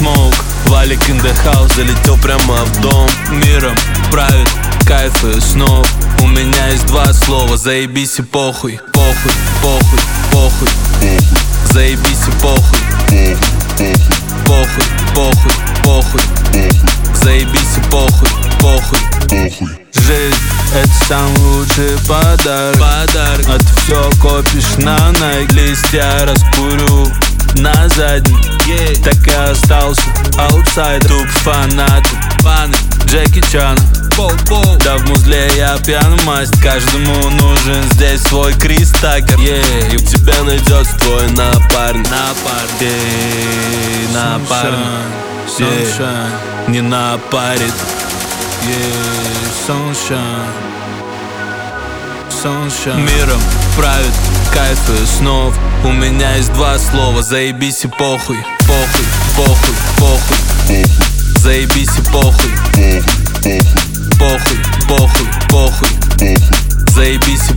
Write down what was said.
smoke, Валик in the house, залетел прямо в дом. Миром правит кайф и снов. У меня есть два слова: заебись и похуй. Похуй, похуй, похуй. Заебись и похуй. Похуй, похуй, похуй. Заебись и похуй, похуй. Жизнь — это самый лучший подарок. А ты все копишь на Nike. Листья раскурю на заднем, так и остался аутсайдер. Туп фанаты, Джеки Чана. Да в музле я пьяный масть. Каждому нужен здесь свой Крис Такер. И в тебе найдется твой напарник. Напарник не напарит. Миром правит кайф и снов. У меня есть два слова: заебись и похуй. Похуй, похуй, похуй. Заебись и похуй. Похуй, похуй, похуй. Заебись и